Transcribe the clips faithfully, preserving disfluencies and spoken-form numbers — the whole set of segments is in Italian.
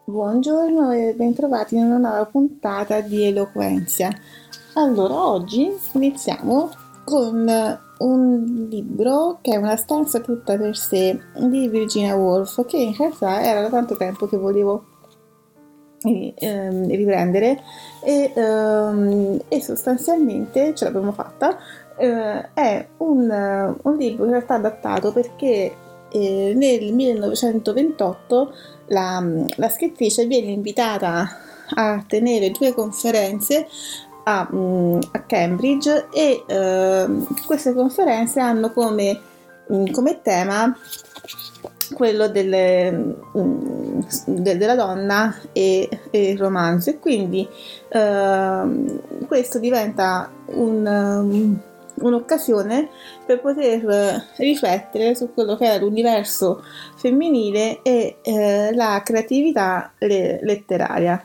Buongiorno e bentrovati in una nuova puntata di Eloquenzia. Allora, oggi iniziamo con un libro che è Una stanza tutta per sé di Virginia Woolf, che in realtà era da tanto tempo che volevo ehm, riprendere e, ehm, e sostanzialmente ce l'abbiamo fatta. Eh, è un, un libro in realtà adattato perché eh, nel millenovecentoventotto la, la scrittrice viene invitata a tenere due conferenze a, a Cambridge e eh, queste conferenze hanno come, come tema quello delle, mm, de- della donna e, e il romanzo, e quindi eh, questo diventa un, um, un'occasione per poter riflettere su quello che è l'universo femminile e eh, la creatività le- letteraria.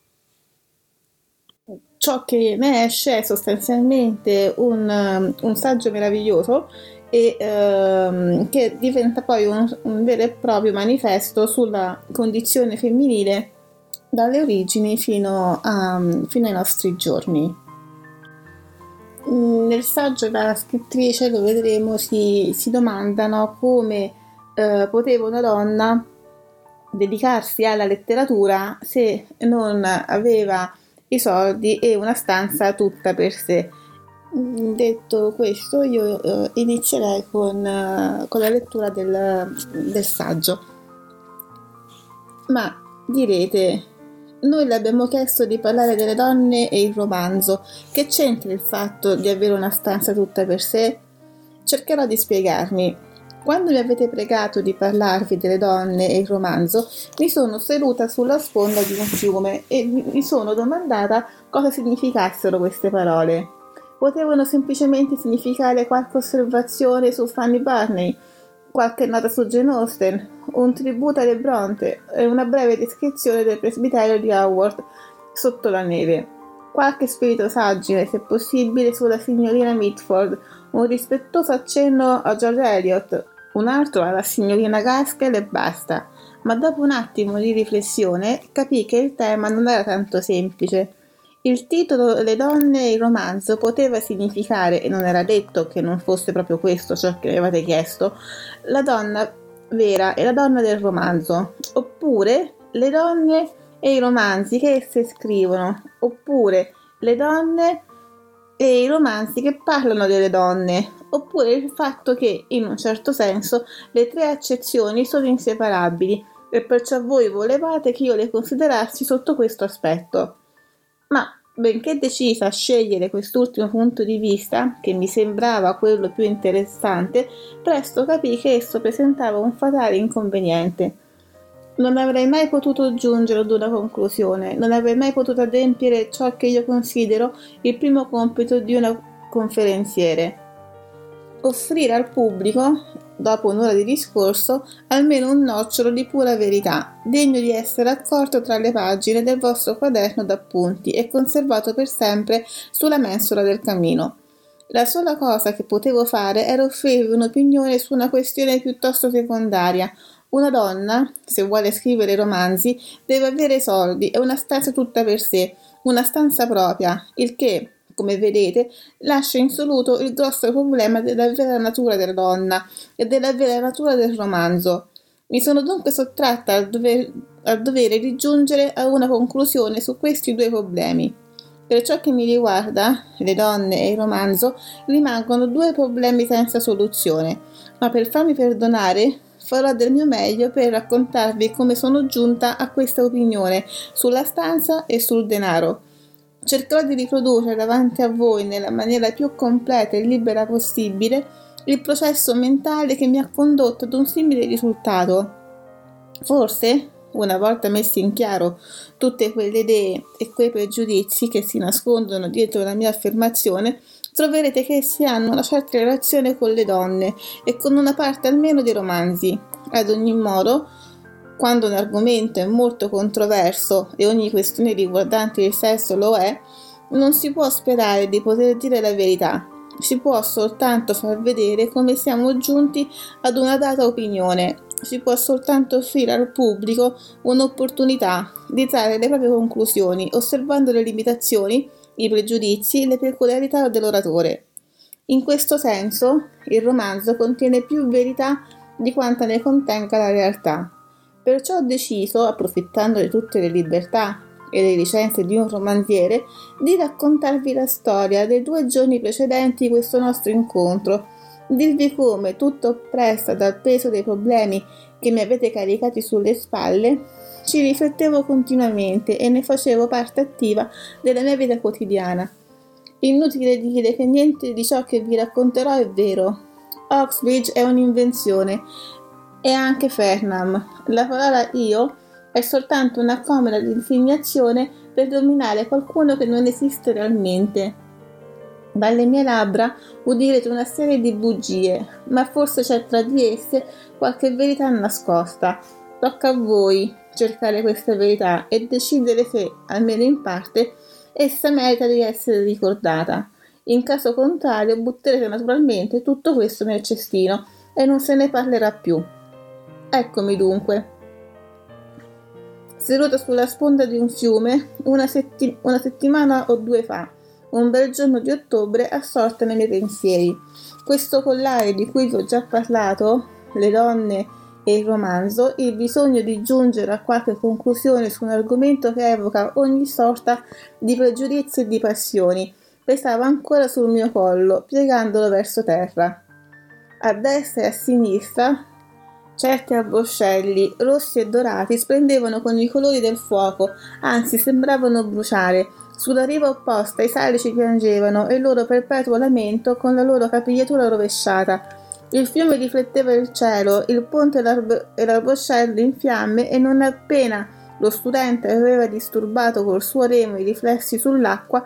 Ciò che ne esce è sostanzialmente un, um, un saggio meraviglioso e ehm, che diventa poi un, un vero e proprio manifesto sulla condizione femminile dalle origini fino, a, fino ai nostri giorni. Nel saggio la scrittrice, lo vedremo, si, si domandano come eh, poteva una donna dedicarsi alla letteratura se non aveva i soldi e una stanza tutta per sé. Detto questo, io eh, inizierei con, eh, con la lettura del, del saggio. Ma direte, noi le abbiamo chiesto di parlare delle donne e il romanzo. Che c'entra il fatto di avere una stanza tutta per sé? Cercherò di spiegarmi. Quando mi avete pregato di parlarvi delle donne e il romanzo, mi sono seduta sulla sponda di un fiume e mi sono domandata cosa significassero queste parole. Potevano semplicemente significare qualche osservazione su Fanny Barney, qualche nota su Jane Austen, un tributo alle Bronte e una breve descrizione del presbiterio di Howard sotto la neve. Qualche spirito saggine, se possibile, sulla signorina Mitford, un rispettoso accenno a George Eliot, un altro alla signorina Gaskell e basta. Ma dopo un attimo di riflessione capì che il tema non era tanto semplice. Il titolo Le donne e il romanzo poteva significare, e non era detto che non fosse proprio questo ciò che avevate chiesto, la donna vera e la donna del romanzo, oppure le donne e i romanzi che esse scrivono, oppure le donne e i romanzi che parlano delle donne, oppure il fatto che, in un certo senso, le tre accezioni sono inseparabili e perciò voi volevate che io le considerassi sotto questo aspetto. Ma, benché decisa a scegliere quest'ultimo punto di vista, che mi sembrava quello più interessante, presto capii che esso presentava un fatale inconveniente. Non avrei mai potuto giungere ad una conclusione, non avrei mai potuto adempiere ciò che io considero il primo compito di una conferenziere: offrire al pubblico, dopo un'ora di discorso, almeno un nocciolo di pura verità, degno di essere accolto tra le pagine del vostro quaderno d'appunti e conservato per sempre sulla mensola del camino. La sola cosa che potevo fare era offrirvi un'opinione su una questione piuttosto secondaria. Una donna, se vuole scrivere romanzi, deve avere soldi e una stanza tutta per sé, una stanza propria, il che, come vedete, lascia insoluto il grosso problema della vera natura della donna e della vera natura del romanzo. Mi sono dunque sottratta al, dover, al dovere di giungere a una conclusione su questi due problemi. Per ciò che mi riguarda, le donne e il romanzo rimangono due problemi senza soluzione, ma per farmi perdonare farò del mio meglio per raccontarvi come sono giunta a questa opinione sulla stanza e sul denaro. Cercherò di riprodurre davanti a voi nella maniera più completa e libera possibile il processo mentale che mi ha condotto ad un simile risultato. Forse, una volta messi in chiaro tutte quelle idee e quei pregiudizi che si nascondono dietro la mia affermazione, troverete che essi hanno una certa relazione con le donne e con una parte almeno dei romanzi. Ad ogni modo, quando un argomento è molto controverso e ogni questione riguardante il sesso lo è, non si può sperare di poter dire la verità. Si può soltanto far vedere come siamo giunti ad una data opinione, si può soltanto offrire al pubblico un'opportunità di trarre le proprie conclusioni, osservando le limitazioni, i pregiudizi e le peculiarità dell'oratore. In questo senso, il romanzo contiene più verità di quanta ne contenga la realtà. Perciò ho deciso, approfittando di tutte le libertà e le licenze di un romanziere, di raccontarvi la storia dei due giorni precedenti questo nostro incontro, dirvi come, tutto oppressa dal peso dei problemi che mi avete caricati sulle spalle, ci riflettevo continuamente e ne facevo parte attiva della mia vita quotidiana. Inutile dire che niente di ciò che vi racconterò è vero. Oxbridge è un'invenzione, e anche Farnham. La parola io è soltanto una comoda designazione per dominare qualcuno che non esiste realmente. Dalle mie labbra udirete una serie di bugie, ma forse c'è tra di esse qualche verità nascosta. Tocca a voi cercare questa verità e decidere se, almeno in parte, essa merita di essere ricordata. In caso contrario, butterete naturalmente tutto questo nel cestino e non se ne parlerà più. Eccomi dunque, seduta sulla sponda di un fiume una, setti- una settimana o due fa, un bel giorno di ottobre, assorta nei miei pensieri. Questo collare di cui vi ho già parlato, le donne e il romanzo, il bisogno di giungere a qualche conclusione su un argomento che evoca ogni sorta di pregiudizi e di passioni, pesava ancora sul mio collo, piegandolo verso terra. A destra e a sinistra certi arboscelli, rossi e dorati, splendevano con i colori del fuoco, anzi sembravano bruciare. Sulla riva opposta i salici piangevano e il loro perpetuo lamento con la loro capigliatura rovesciata. Il fiume rifletteva il cielo, il ponte e, l'arb- e l'arboscello in fiamme, e non appena lo studente aveva disturbato col suo remo i riflessi sull'acqua,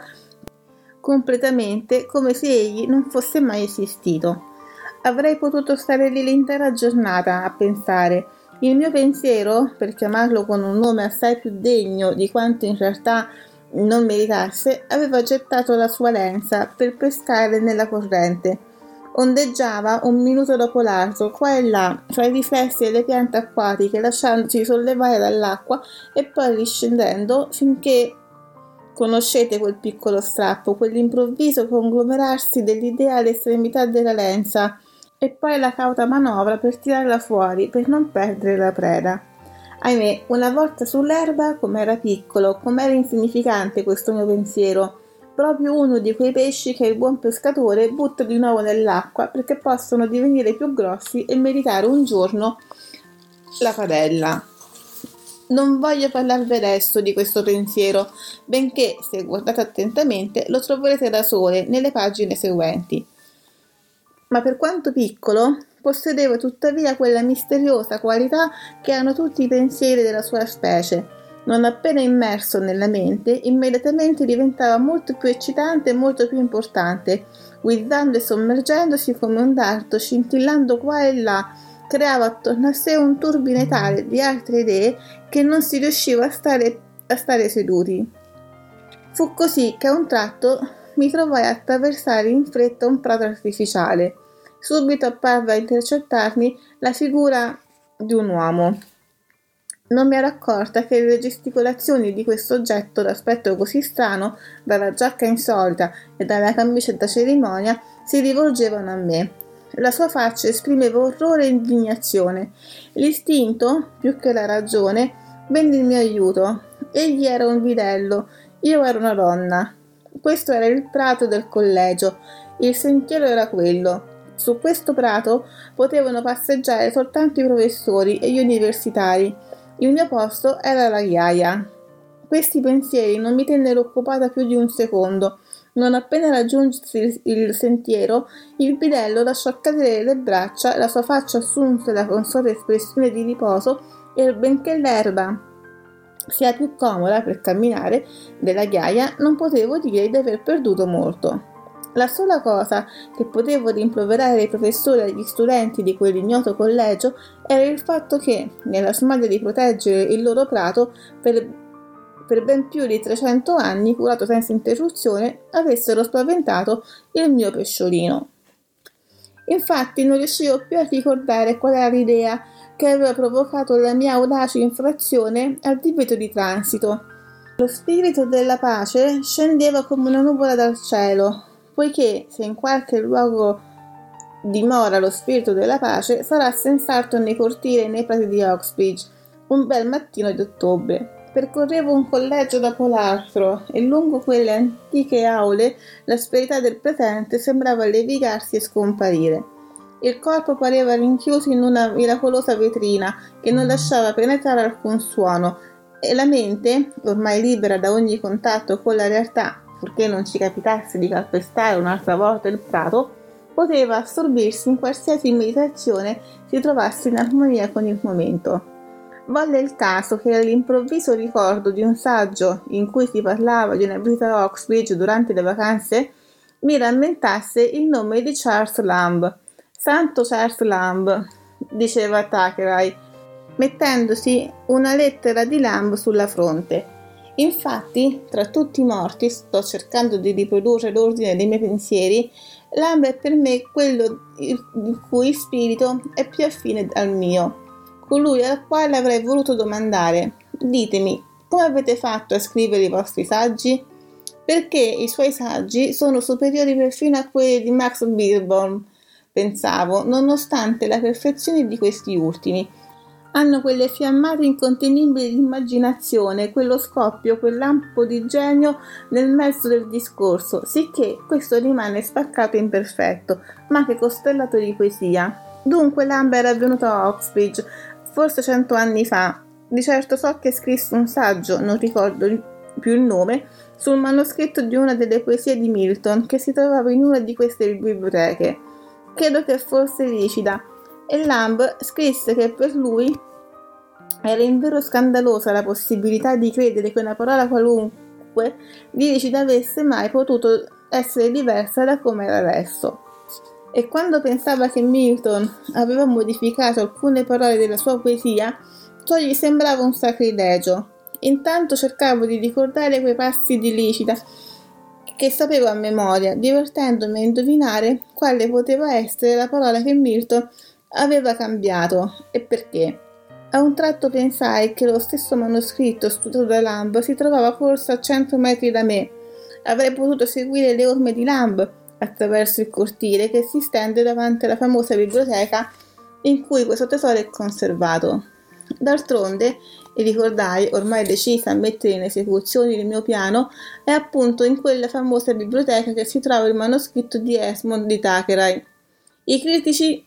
completamente, come se egli non fosse mai esistito. Avrei potuto stare lì l'intera giornata a pensare. Il mio pensiero, per chiamarlo con un nome assai più degno di quanto in realtà non meritasse, aveva gettato la sua lenza per pescare nella corrente. Ondeggiava un minuto dopo l'altro, qua e là, fra i riflessi e le piante acquatiche, lasciandosi sollevare dall'acqua e poi riscendendo finché conoscete quel piccolo strappo, quell'improvviso conglomerarsi dell'idea all'estremità della lenza, e poi la cauta manovra per tirarla fuori, per non perdere la preda. Ahimè, una volta sull'erba, com'era piccolo, com'era insignificante questo mio pensiero, proprio uno di quei pesci che il buon pescatore butta di nuovo nell'acqua perché possono divenire più grossi e meritare un giorno la padella. Non voglio parlarvi adesso di questo pensiero, benché, se guardate attentamente, lo troverete da sole nelle pagine seguenti. Ma per quanto piccolo, possedevo tuttavia quella misteriosa qualità che hanno tutti i pensieri della sua specie. Non appena immerso nella mente, immediatamente diventava molto più eccitante e molto più importante, guidando e sommergendosi come un dardo, scintillando qua e là, creava attorno a sé un turbine tale di altre idee che non si riusciva a stare, a stare seduti. Fu così che a un tratto mi trovai a attraversare in fretta un prato artificiale. Subito apparve a intercettarmi la figura di un uomo. Non mi ero accorta che le gesticolazioni di questo oggetto d'aspetto così strano, dalla giacca insolita e dalla camicia da cerimonia, si rivolgevano a me. La sua faccia esprimeva orrore e indignazione. L'istinto, più che la ragione, venne in mio aiuto. Egli era un bidello, io ero una donna. Questo era il prato del collegio, il sentiero era quello. Su questo prato potevano passeggiare soltanto i professori e gli universitari. Il mio posto era la ghiaia. Questi pensieri non mi tennero occupata più di un secondo. Non appena raggiunsi il sentiero, il bidello lasciò cadere le braccia, la sua faccia assunse la consueta espressione di riposo e, benché l'erba sia più comoda per camminare della ghiaia, non potevo dire di aver perduto molto. La sola cosa che potevo rimproverare ai professori e agli studenti di quell'ignoto collegio era il fatto che, nella smania di proteggere il loro prato per, per ben più di trecento anni, curato senza interruzione, avessero spaventato il mio pesciolino. Infatti non riuscivo più a ricordare qual era l'idea che aveva provocato la mia audace infrazione al divieto di transito. Lo spirito della pace scendeva come una nuvola dal cielo, poiché se in qualche luogo dimora lo spirito della pace, sarà senz'altro nei cortili e nei prati di Oxbridge, un bel mattino di ottobre. Percorrevo un collegio dopo l'altro e lungo quelle antiche aule l'asperità del presente sembrava levigarsi e scomparire. Il corpo pareva rinchiuso in una miracolosa vetrina che non lasciava penetrare alcun suono, e la mente, ormai libera da ogni contatto con la realtà, purché non ci capitasse di calpestare un'altra volta il prato, poteva assorbirsi in qualsiasi meditazione si trovasse in armonia con il momento. Volle il caso che all'improvviso ricordo di un saggio in cui si parlava di una visita a Oxbridge durante le vacanze mi rammentasse il nome di Charles Lamb. Santo Charles Lamb, diceva Thackeray, mettendosi una lettera di Lamb sulla fronte. Infatti, tra tutti i morti, sto cercando di riprodurre l'ordine dei miei pensieri, Lamb è per me quello il cui spirito è più affine al mio, colui al quale avrei voluto domandare: ditemi, come avete fatto a scrivere i vostri saggi? Perché i suoi saggi sono superiori perfino a quelli di Max Beerbohm, pensavo, nonostante la perfezione di questi ultimi. Hanno quelle fiammate incontenibili di immaginazione, quello scoppio, quel lampo di genio nel mezzo del discorso, sicché questo rimane spaccato e imperfetto, ma che costellato di poesia. Dunque Lamb era venuto a Oxbridge, forse cento anni fa. Di certo so che scrisse un saggio, non ricordo più il nome, sul manoscritto di una delle poesie di Milton che si trovava in una di queste biblioteche. Credo che fosse Licida. E Lamb scrisse che per lui era invero scandalosa la possibilità di credere che una parola qualunque di Licida avesse mai potuto essere diversa da come era adesso. E quando pensava che Milton aveva modificato alcune parole della sua poesia, ciò gli sembrava un sacrilegio. Intanto cercavo di ricordare quei passi di Licida che sapevo a memoria, divertendomi a indovinare quale poteva essere la parola che Milton aveva cambiato e perché. A un tratto pensai che lo stesso manoscritto studiato da Lamb si trovava forse a cento metri da me. Avrei potuto seguire le orme di Lamb attraverso il cortile che si stende davanti alla famosa biblioteca in cui questo tesoro è conservato. D'altronde, e ricordai, ormai decisa a mettere in esecuzione il mio piano, è appunto in quella famosa biblioteca che si trova il manoscritto di Esmond di Thackeray. I critici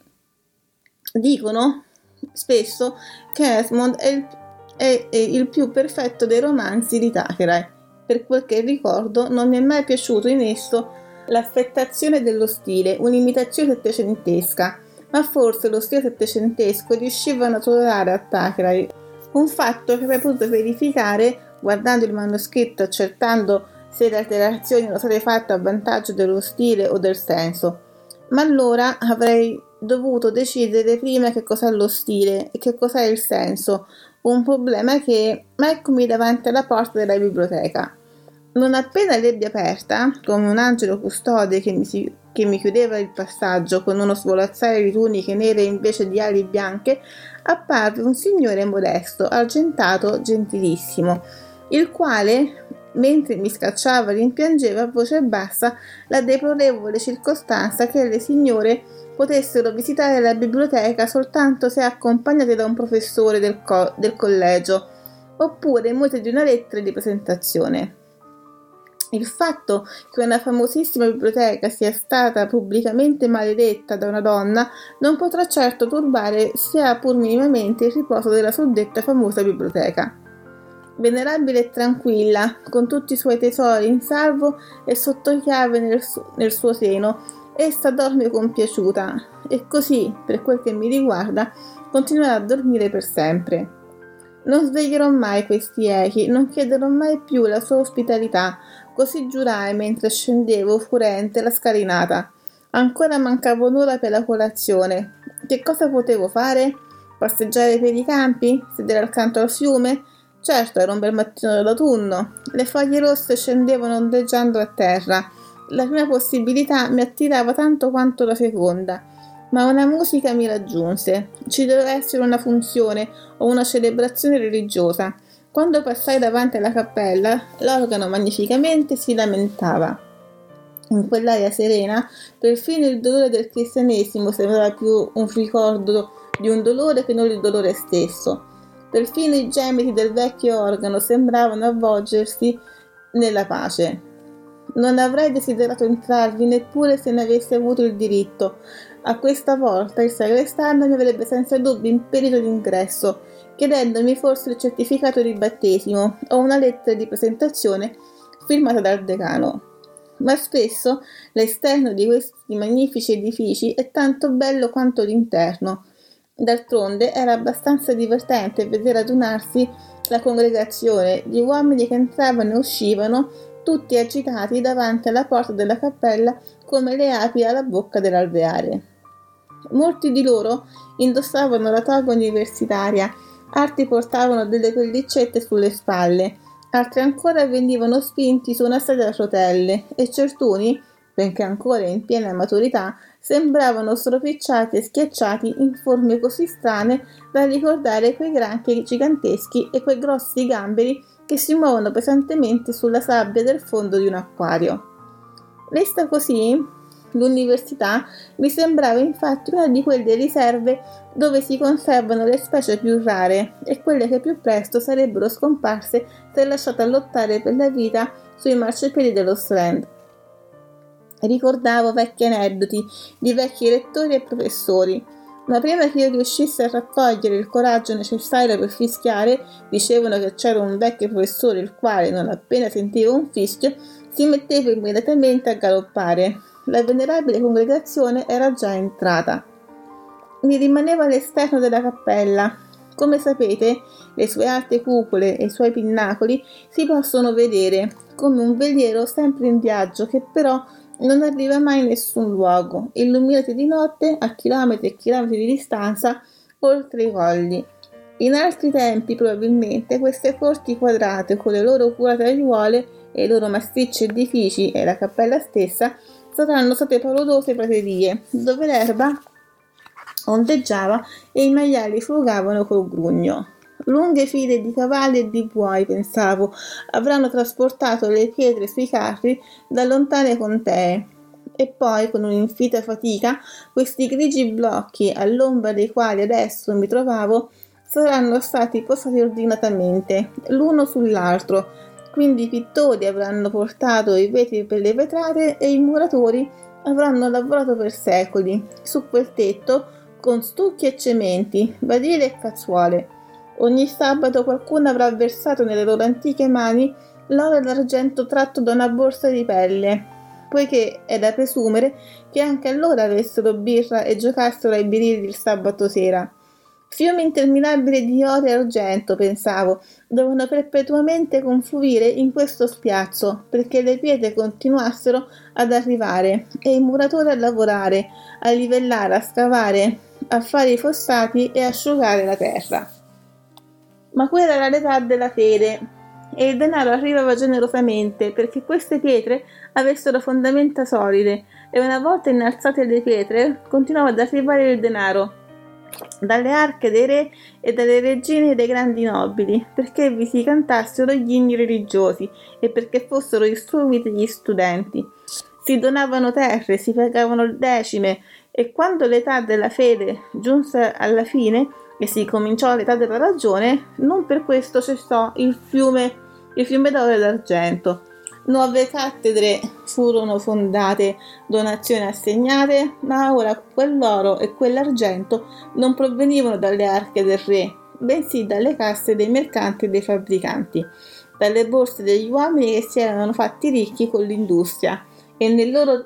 dicono spesso che Esmond è il, è, è il più perfetto dei romanzi di Thackeray. Per quel che ricordo, non mi è mai piaciuto in esso l'affettazione dello stile, un'imitazione settecentesca, ma forse lo stile settecentesco riuscivano a tollerare a Thackeray, un fatto che avrei potuto verificare guardando il manoscritto, accertando se le alterazioni erano state fatte a vantaggio dello stile o del senso. Ma allora avrei dovuto decidere prima che cos'è lo stile e che cos'è il senso, un problema che, ma eccomi davanti alla porta della biblioteca. Non appena l'ebbi aperta, come un angelo custode che mi, si, che mi chiudeva il passaggio con uno svolazzare di tuniche nere invece di ali bianche, apparve un signore modesto, argentato, gentilissimo, il quale, mentre mi scacciava, rimpiangeva a voce bassa la deplorevole circostanza che le signore potessero visitare la biblioteca soltanto se accompagnate da un professore del, co- del collegio, oppure multe di una lettera di presentazione. Il fatto che una famosissima biblioteca sia stata pubblicamente maledetta da una donna non potrà certo turbare sia pur minimamente il riposo della suddetta famosa biblioteca. Venerabile e tranquilla, con tutti i suoi tesori in salvo e sotto chiave nel, su- nel suo seno, essa dorme compiaciuta e così, per quel che mi riguarda, continuerà a dormire per sempre. Non sveglierò mai questi echi, non chiederò mai più la sua ospitalità, così giurai mentre scendevo furente la scalinata. Ancora mancava un'ora per la colazione. Che cosa potevo fare? Passeggiare per i campi? Sedere accanto al fiume? Certo, era un bel mattino d'autunno. Le foglie rosse scendevano ondeggiando a terra. La prima possibilità mi attirava tanto quanto la seconda. Ma una musica mi raggiunse. Ci doveva essere una funzione o una celebrazione religiosa. Quando passai davanti alla cappella, l'organo magnificamente si lamentava. In quell'aria serena, perfino il dolore del cristianesimo sembrava più un ricordo di un dolore che non il dolore stesso. Perfino i gemiti del vecchio organo sembravano avvolgersi nella pace. Non avrei desiderato entrarvi neppure se ne avessi avuto il diritto. A questa volta il sagrestano mi avrebbe senza dubbio impedito l'ingresso, chiedendomi forse il certificato di battesimo o una lettera di presentazione firmata dal decano. Ma spesso l'esterno di questi magnifici edifici è tanto bello quanto l'interno. D'altronde era abbastanza divertente vedere adunarsi la congregazione di uomini che entravano e uscivano tutti agitati davanti alla porta della cappella come le api alla bocca dell'alveare. Molti di loro indossavano la toga universitaria, altri portavano delle pellicette sulle spalle, altri ancora venivano spinti su una sedia a rotelle e certuni, benché ancora in piena maturità, sembravano stropicciati e schiacciati in forme così strane da ricordare quei granchi giganteschi e quei grossi gamberi che si muovono pesantemente sulla sabbia del fondo di un acquario. Vista così, l'università mi sembrava infatti una di quelle riserve dove si conservano le specie più rare e quelle che più presto sarebbero scomparse se lasciate a lottare per la vita sui marciapiedi dello Strand. Ricordavo vecchi aneddoti di vecchi rettori e professori, ma prima che io riuscissi a raccogliere il coraggio necessario per fischiare, dicevano che c'era un vecchio professore il quale, non appena sentiva un fischio, si metteva immediatamente a galoppare. La venerabile congregazione era già entrata. Mi rimaneva all'esterno della cappella. Come sapete, le sue alte cupole e i suoi pinnacoli si possono vedere, come un veliero sempre in viaggio che però non arriva mai in nessun luogo, illuminati di notte a chilometri e chilometri di distanza oltre i colli. In altri tempi, probabilmente, queste corti quadrate con le loro curate aiuole e i loro massicci edifici e la cappella stessa saranno state paludose praterie, dove l'erba ondeggiava e i maiali frugavano col grugno. Lunghe file di cavalli e di buoi, pensavo, avranno trasportato le pietre sui carri da lontane contee. E poi, con un'infinita fatica, questi grigi blocchi, all'ombra dei quali adesso mi trovavo, saranno stati posati ordinatamente, l'uno sull'altro. Quindi i pittori avranno portato i vetri per le vetrate e i muratori avranno lavorato per secoli su quel tetto con stucchi e cementi, badile e cazzuole. Ogni sabato qualcuno avrà versato nelle loro antiche mani l'oro e l'argento tratto da una borsa di pelle, poiché è da presumere che anche allora avessero birra e giocassero ai birilli il sabato sera. Fiumi interminabili di oro e argento, pensavo, dovevano perpetuamente confluire in questo spiazzo perché le pietre continuassero ad arrivare e i muratori a lavorare, a livellare, a scavare, a fare i fossati e asciugare la terra. Ma quella era l'età della fede e il denaro arrivava generosamente perché queste pietre avessero fondamenta solide e una volta innalzate le pietre continuava ad arrivare il denaro dalle arche dei re e dalle regine dei grandi nobili, perché vi si cantassero gli inni religiosi e perché fossero istruiti gli studenti. Si donavano terre, si pagavano decime e quando l'età della fede giunse alla fine e si cominciò l'età della ragione, non per questo cessò il fiume, il fiume d'oro e d'argento. Nuove cattedre furono fondate, donazioni assegnate, ma ora quell'oro e quell'argento non provenivano dalle arche del re, bensì dalle casse dei mercanti e dei fabbricanti, dalle borse degli uomini che si erano fatti ricchi con l'industria e nei loro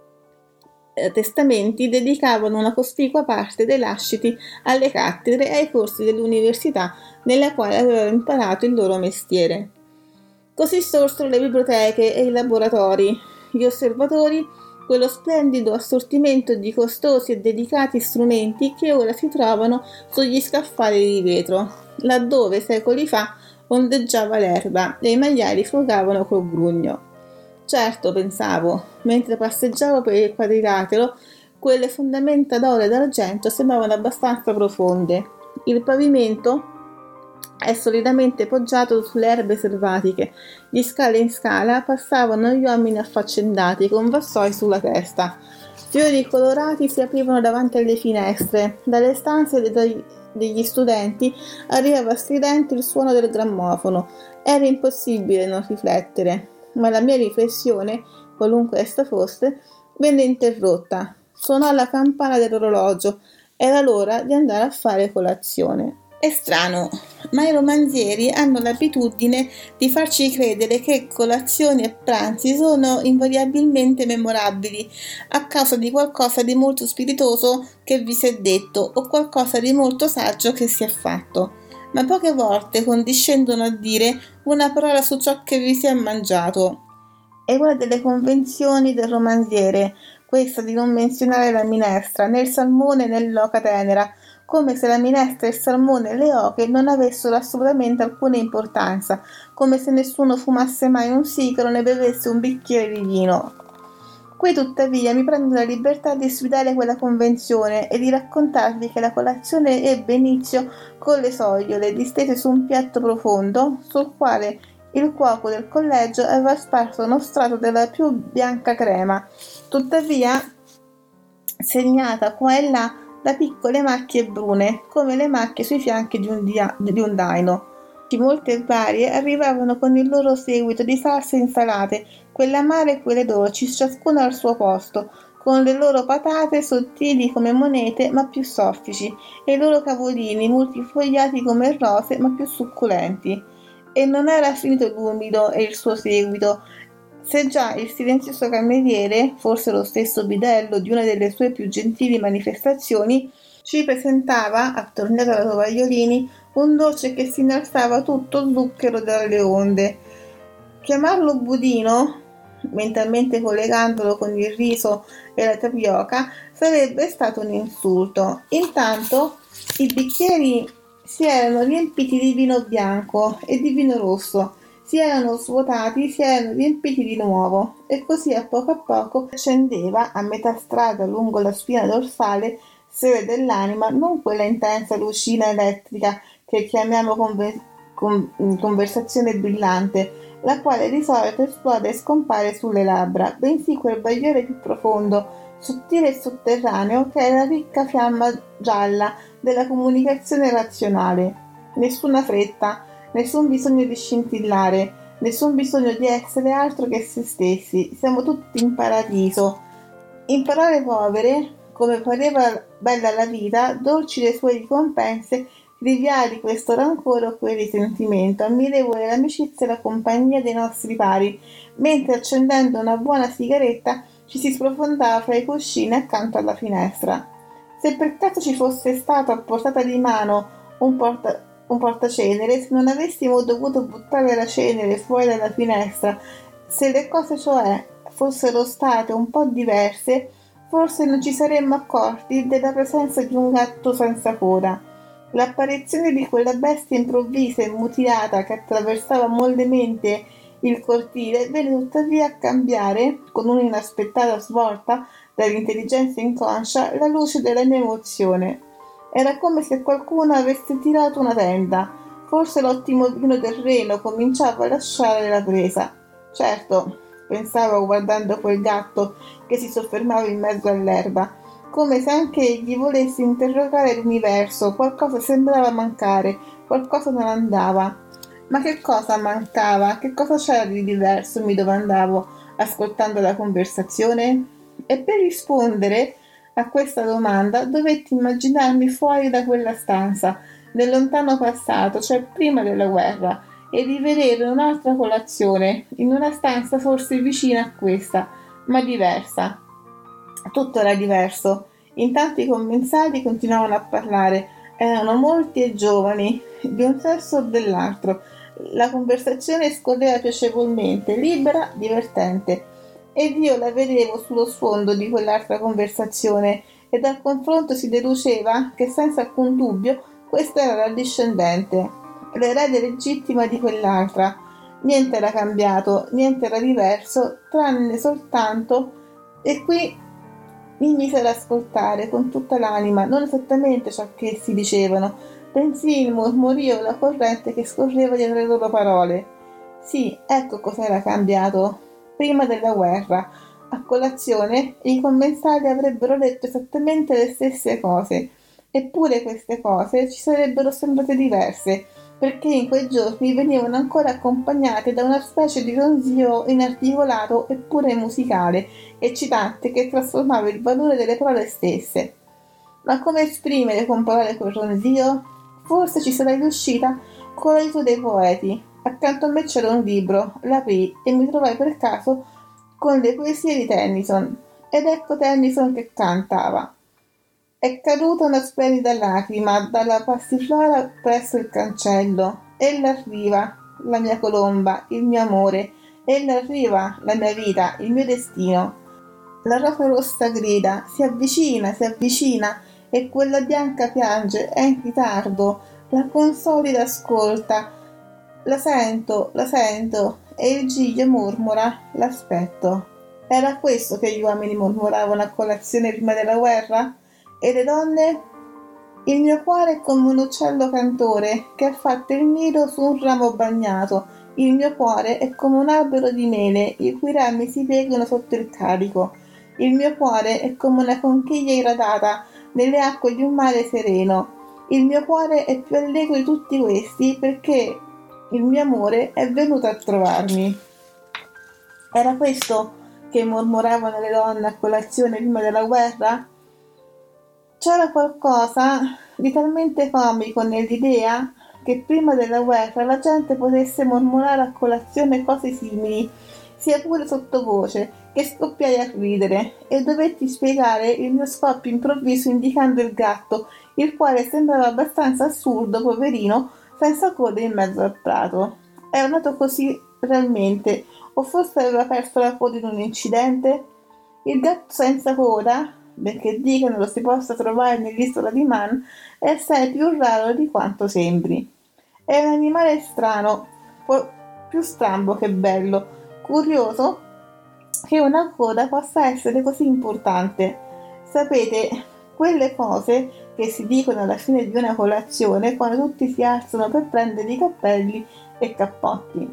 eh, testamenti dedicavano una cospicua parte dei lasciti alle cattedre e ai corsi dell'università nella quale avevano imparato il loro mestiere. Così sorsero le biblioteche e i laboratori, gli osservatori, quello splendido assortimento di costosi e dedicati strumenti che ora si trovano sugli scaffali di vetro, laddove secoli fa ondeggiava l'erba e i maiali frugavano col grugno. Certo, pensavo, mentre passeggiavo per il quadrilatero, Quelle fondamenta d'oro ed argento sembravano abbastanza profonde. Il pavimento è solidamente poggiato sulle erbe selvatiche. Di scala in scala passavano gli uomini affaccendati con vassoi sulla testa. Fiori colorati si aprivano davanti alle finestre. Dalle stanze degli studenti arrivava stridente il suono del grammofono. Era impossibile non riflettere, ma la mia riflessione, qualunque essa fosse, venne interrotta. Suonò la campana dell'orologio. Era l'ora di andare a fare colazione. È strano, ma i romanzieri hanno l'abitudine di farci credere che colazioni e pranzi sono invariabilmente memorabili a causa di qualcosa di molto spiritoso che vi si è detto o qualcosa di molto saggio che si è fatto, ma poche volte condiscendono a dire una parola su ciò che vi si è mangiato. È una delle convenzioni del romanziere, questa di non menzionare la minestra, né il salmone né l'oca tenera, come se la minestra, il salmone e le oche non avessero assolutamente alcuna importanza, come se nessuno fumasse mai un sigaro né bevesse un bicchiere di vino. Qui tuttavia mi prendo la libertà di sfidare quella convenzione e di raccontarvi che la colazione ebbe inizio con le sogliole distese su un piatto profondo, sul quale il cuoco del collegio aveva sparso uno strato della più bianca crema, tuttavia segnata qua e là da piccole macchie brune, come le macchie sui fianchi di un, dia- di un daino. Molte e varie arrivavano con il loro seguito di salse insalate, quelle amare e quelle dolci, ciascuna al suo posto, con le loro patate sottili come monete ma più soffici, e i loro cavolini multifogliati come rose ma più succulenti. E non era finito l'umido e il suo seguito. Se già il silenzioso cameriere, forse lo stesso bidello di una delle sue più gentili manifestazioni, ci presentava, attorniato da tovagliolini, un dolce che si innalzava tutto zucchero dalle onde. Chiamarlo budino, mentalmente collegandolo con il riso e la tapioca, sarebbe stato un insulto. Intanto i bicchieri si erano riempiti di vino bianco e di vino rosso, si erano svuotati, si erano riempiti di nuovo, e così a poco a poco scendeva a metà strada lungo la spina dorsale sede dell'anima, non quella intensa lucina elettrica che chiamiamo conver- con- conversazione brillante, la quale di solito esplode e scompare sulle labbra, bensì quel bagliore più profondo, sottile e sotterraneo, che è la ricca fiamma gialla della comunicazione razionale. Nessuna fretta, nessun bisogno di scintillare, nessun bisogno di essere altro che se stessi. Siamo tutti in paradiso. In parole povere, come pareva bella la vita, dolci le sue ricompense, triviali questo rancore o quel risentimento, ammirevole l'amicizia e la compagnia dei nostri pari, mentre accendendo una buona sigaretta ci si sprofondava fra i cuscini accanto alla finestra. Se per caso ci fosse stato a portata di mano un porta un portacenere, se non avessimo dovuto buttare la cenere fuori dalla finestra, se le cose cioè fossero state un po' diverse, forse non ci saremmo accorti della presenza di un gatto senza coda. L'apparizione di quella bestia improvvisa e mutilata che attraversava mollemente il cortile venne tuttavia a cambiare, con un'inaspettata svolta dall'intelligenza inconscia, la luce della mia emozione. Era come se qualcuno avesse tirato una tenda. Forse l'ottimo vino del Reno cominciava a lasciare la presa. Certo, pensavo guardando quel gatto che si soffermava in mezzo all'erba, come se anche egli volesse interrogare l'universo. Qualcosa sembrava mancare, qualcosa non andava. Ma che cosa mancava? Che cosa c'era di diverso? Mi domandavo, ascoltando la conversazione. E per rispondere a questa domanda dovetti immaginarmi fuori da quella stanza, nel lontano passato, cioè prima della guerra, e rivedere un'altra colazione, in una stanza forse vicina a questa, ma diversa. Tutto era diverso. Intanto i commensali continuavano a parlare, erano molti e giovani, di un sesso o dell'altro. La conversazione scorreva piacevolmente, libera, divertente. Ed io la vedevo sullo sfondo di quell'altra conversazione, e dal confronto si deduceva che senza alcun dubbio questa era la discendente, l'erede legittima di quell'altra. Niente era cambiato, niente era diverso, tranne soltanto, e qui Mi misero ad ascoltare con tutta l'anima, non esattamente ciò che essi dicevano, bensì il mormorio e la corrente che scorreva dietro le loro parole. Sì, ecco cos'era cambiato. Prima della guerra, a colazione, i commensali avrebbero detto esattamente le stesse cose, eppure queste cose ci sarebbero sembrate diverse, perché in quei giorni venivano ancora accompagnate da una specie di ronzio inarticolato eppure musicale, eccitante, che trasformava il valore delle parole stesse. Ma come esprimere con parole quel ronzio? Forse ci sarei riuscita con l'aiuto dei poeti. Accanto a me c'era un libro, l'aprii e mi trovai per caso con le poesie di Tennyson. Ed ecco Tennyson che cantava. È caduta una splendida lacrima dalla passiflora presso il cancello. Ella arriva, la mia colomba, il mio amore. Ella arriva, la mia vita, il mio destino. La rosa rossa grida, si avvicina, si avvicina, e quella bianca piange, è in ritardo. La consolida ascolta, la sento, la sento, e il giglio mormora, l'aspetto. Era questo che gli uomini mormoravano a colazione prima della guerra? E le donne? Il mio cuore è come un uccello cantore che ha fatto il nido su un ramo bagnato. Il mio cuore è come un albero di mele, i cui rami si piegano sotto il carico. Il mio cuore è come una conchiglia iradata nelle acque di un mare sereno. Il mio cuore è più allegro di tutti questi perché il mio amore è venuto a trovarmi. Era questo che mormoravano le donne a colazione prima della guerra? C'era qualcosa di talmente comico nell'idea che prima della guerra la gente potesse mormorare a colazione cose simili, sia pure sottovoce, che scoppiai a ridere e dovetti spiegare il mio scoppio improvviso indicando il gatto, il quale sembrava abbastanza assurdo, poverino, senza coda in mezzo al prato. Era nato così realmente, o forse aveva perso la coda in un incidente? Il gatto senza coda, benché dicono lo si possa trovare nell'isola di Man, è assai più raro di quanto sembri. È un animale strano, più strambo che bello, curioso che una coda possa essere così importante. Sapete, quelle cose che si dicono alla fine di una colazione quando tutti si alzano per prendere i cappelli e cappotti.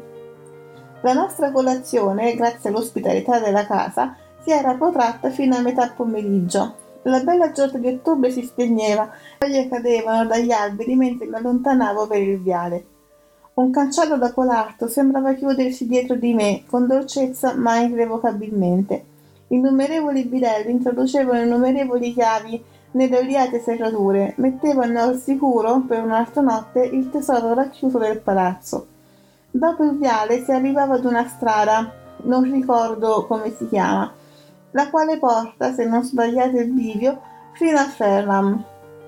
La nostra colazione, grazie all'ospitalità della casa, si era protratta fino a metà pomeriggio. La bella giornata di ottobre si spegneva, le foglie cadevano dagli alberi mentre mi allontanavo per il viale. Un cancello da colarto sembrava chiudersi dietro di me, con dolcezza ma irrevocabilmente. Innumerevoli bidelli introducevano innumerevoli chiavi nelle oliate serrature, mettevano al sicuro, per un'altra notte, il tesoro racchiuso del palazzo. Dopo il viale si arrivava ad una strada, non ricordo come si chiama, la quale porta, se non sbagliate il bivio, fino a Ferram.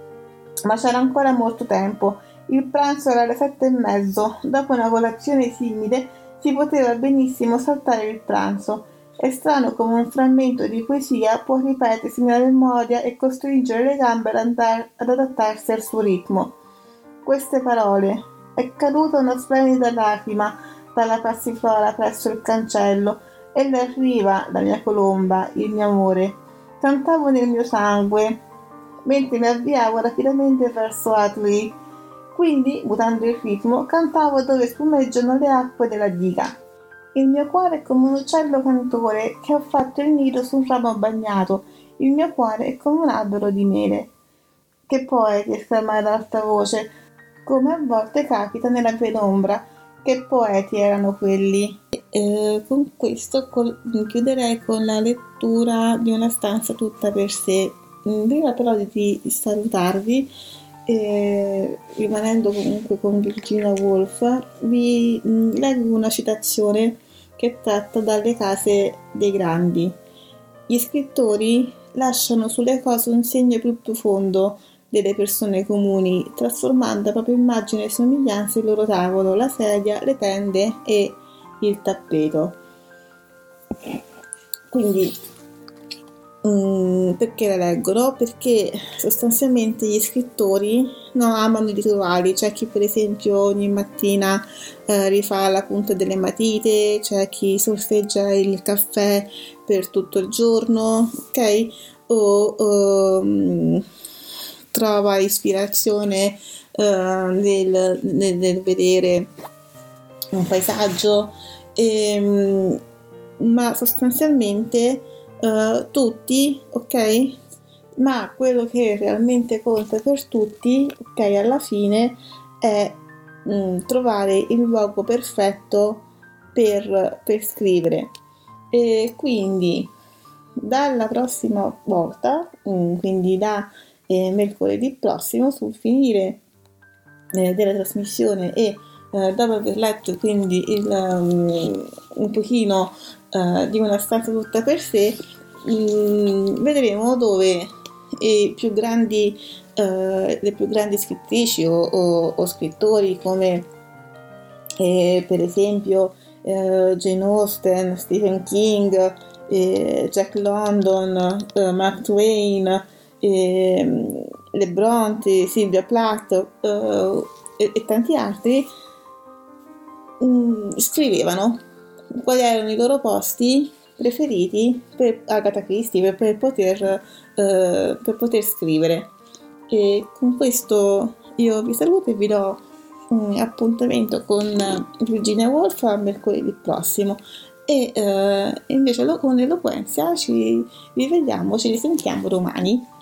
Ma c'era ancora molto tempo. Il pranzo era alle sette e mezzo. Dopo una colazione simile si poteva benissimo saltare il pranzo. È strano come un frammento di poesia può ripetersi nella memoria e costringere le gambe ad, andar, ad adattarsi al suo ritmo. Queste parole: è caduta una splendida lacrima dalla passiflora presso il cancello. Ella arriva, la mia colomba, il mio amore. Cantavo nel mio sangue, mentre mi avviavo rapidamente verso Atley. Quindi, mutando il ritmo, cantavo dove spumeggiano le acque della diga. Il mio cuore è come un uccello cantore che ha fatto il nido su un ramo bagnato. Il mio cuore è come un albero di mele. Che poeti, esclamai ad alta voce, come a volte capita nella penombra. Che poeti erano quelli. Eh, con questo col- chiuderei con la lettura di Una stanza tutta per sé. Prima però di, di salutarvi, eh, rimanendo comunque con Virginia Woolf, vi mh, leggo una citazione che è tratta dalle case dei grandi. Gli scrittori lasciano sulle cose un segno più profondo delle persone comuni, trasformando a propria immagine e somiglianza il loro tavolo, la sedia, le tende e il tappeto. Quindi mm, perché la leggono? Perché sostanzialmente gli scrittori no, amano i rituali. C'è chi per esempio ogni mattina eh, rifà la punta delle matite, c'è chi sorseggia il caffè per tutto il giorno, ok? o um, trova ispirazione uh, nel, nel, nel vedere un paesaggio, ehm, ma sostanzialmente uh, tutti, ok? Ma quello che realmente conta per tutti, ok, alla fine è mh, trovare il luogo perfetto per, per scrivere. E quindi dalla prossima volta, mh, quindi da eh, mercoledì prossimo, sul finire eh, della trasmissione e eh, dopo aver letto quindi il, um, un pochino uh, di Una stanza tutta per sé, mh, vedremo dove i più grandi, uh, le più grandi scrittrici o, o, o scrittori come eh, per esempio eh, Jane Austen, Stephen King, eh, Jack London, eh, Mark Twain, eh, Le Bronte, Sylvia Plath eh, e, e tanti altri mh, scrivevano quali erano i loro posti preferiti per Agatha Christie per, per, poter, eh, per poter scrivere. E con questo io vi saluto e vi do un appuntamento con Virginia Woolf a mercoledì prossimo e eh, invece con Eloquenzia ci rivediamo, ci risentiamo domani.